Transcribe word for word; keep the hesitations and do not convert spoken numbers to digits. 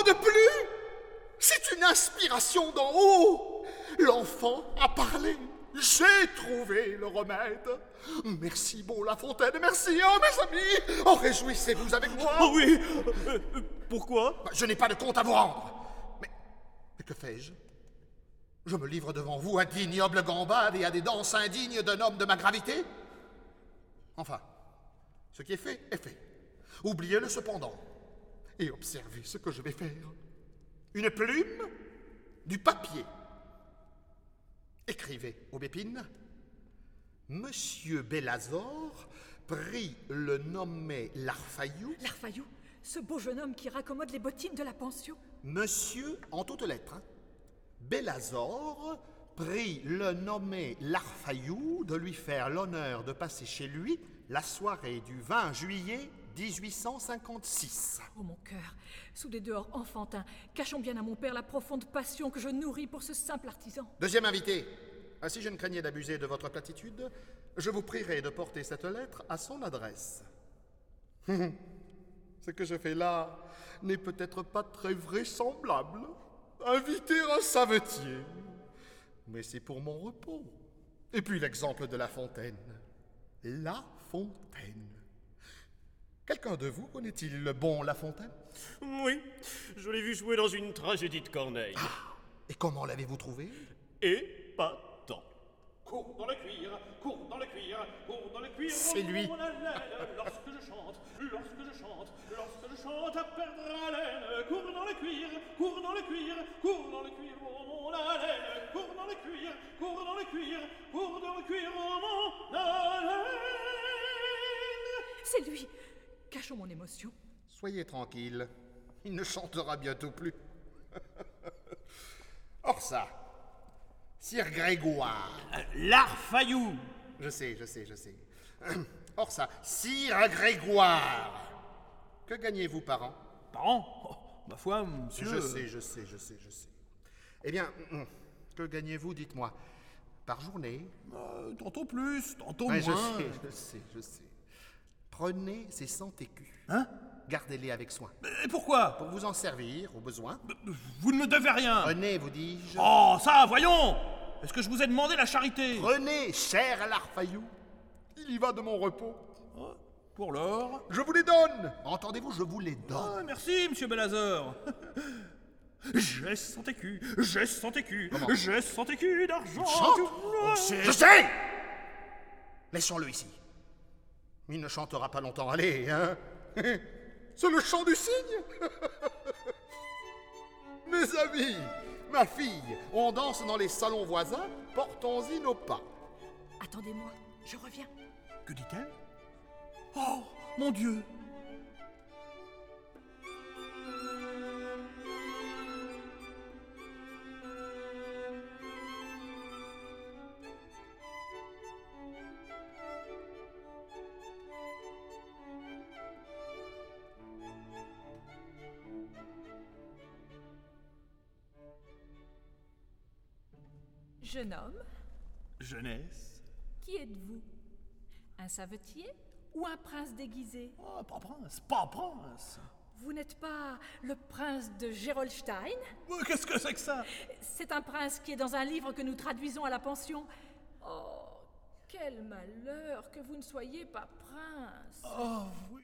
n'en de plus! C'est une inspiration d'en haut! L'enfant a parlé! J'ai trouvé le remède! Merci, bon La Fontaine, merci, oh mes amis! Oh, réjouissez-vous avec moi! Oh oui. Euh, euh, pourquoi? Bah, je n'ai pas de compte à vous rendre! Mais, mais que fais-je? Je me livre devant vous à d'ignobles gambades et à des danses indignes d'un homme de ma gravité? Enfin, ce qui est fait est fait. Oubliez-le cependant. Et observez ce que je vais faire. Une plume, du papier. Écrivez, Aubépine. Monsieur Bélazor prit le nommé Larfayou. Larfayou, ce beau jeune homme qui raccommode les bottines de la pension. Monsieur, en toutes lettres, hein, Bélazor prit le nommé Larfayou de lui faire l'honneur de passer chez lui la soirée du vingt juillet dix-huit cent cinquante-six. Oh mon cœur, sous des dehors enfantins, cachons bien à mon père la profonde passion que je nourris pour ce simple artisan. Deuxième invité, si je ne craignais d'abuser de votre platitude, je vous prierai de porter cette lettre à son adresse. Ce que je fais là n'est peut-être pas très vraisemblable. Inviter un savetier. Mais c'est pour mon repos. Et puis l'exemple de La Fontaine. La Fontaine. Quelqu'un de vous connaît-il le bon La Fontaine? Oui, je l'ai vu jouer dans une tragédie de Corneille. Ah, et comment l'avez-vous trouvé? Et pas tant. Cours dans le cuir, cours dans le cuir, cours dans le cuir. C'est lui. Mon haleine, lorsque je chante, lorsque je chante, lorsque je chante à perdre haleine. Cours dans le cuir, cours dans le cuir, cours dans le cuir, oh mon haleine. Cours dans le cuir, cours dans le cuir, cours dans le cuir, oh mon haleine. C'est lui. Cachons mon émotion. Soyez tranquille, il ne chantera bientôt plus. Or ça, Sire Grégoire. Euh, Larfayou. Je sais, je sais, je sais. Or ça, Sire Grégoire. Que gagnez-vous par an? Par an? Oh, ma foi, monsieur... Je sais, je sais, je sais, je sais. Eh bien, que gagnez-vous, dites-moi? Par journée? Euh, tantôt plus, tantôt Ouais, moins. je sais, je sais, je sais. Prenez ces cent écus. Hein? Gardez-les avec soin. Et pourquoi? Pour vous en servir, au besoin. Vous ne me devez rien. Prenez, vous dis-je. Oh, ça, voyons. Est-ce que je vous ai demandé la charité? Prenez, cher Larfayou. Il y va de mon repos. Oh, pour l'or. Je vous les donne. Entendez-vous, je vous les donne. Ah, merci, monsieur Bélazor. J'ai cent écus, j'ai cent écus, Comment? j'ai cent écus d'argent. Chante. Oh, c'est- Je sais. Laissons-le ici. Il ne chantera pas longtemps. Allez, hein. C'est le chant du cygne. Mes amis, ma fille, on danse dans les salons voisins, portons-y nos pas. Attendez-moi, je reviens. Que dit-elle? Oh, mon Dieu. Jeune homme, Jeunesse. qui êtes-vous? Un savetier ou un prince déguisé? Oh, pas prince, pas prince. Vous n'êtes pas le prince de Gerolstein? Euh, Qu'est-ce que c'est que ça? C'est un prince qui est dans un livre que nous traduisons à la pension. Oh, quel malheur que vous ne soyez pas prince! Oh, oui.